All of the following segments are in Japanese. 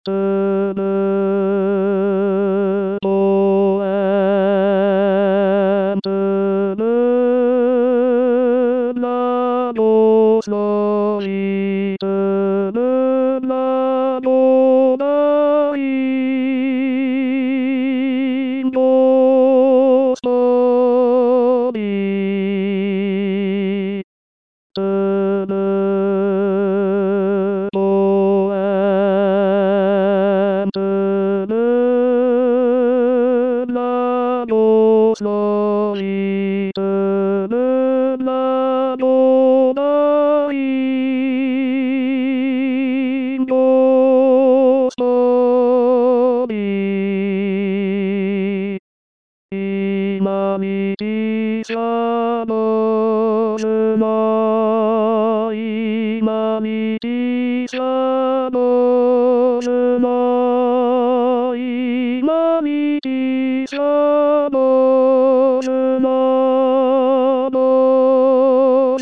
トゥルボエントゥルラボスロリトゥルラボダインボスロリトゥルボエントゥルラボスロリトゥルラボダインボスロリ今に小さな島今に小さな島今に小さな島の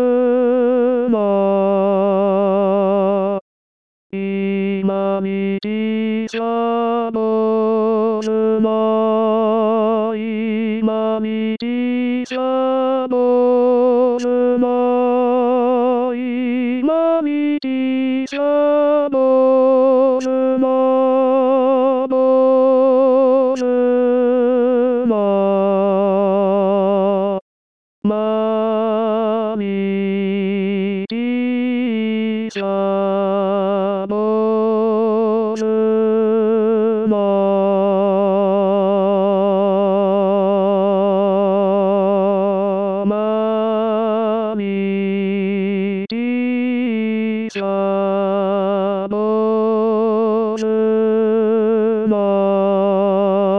島今に小さな島今に小さな島今に小さな島の島まみりさの沼まみりさの沼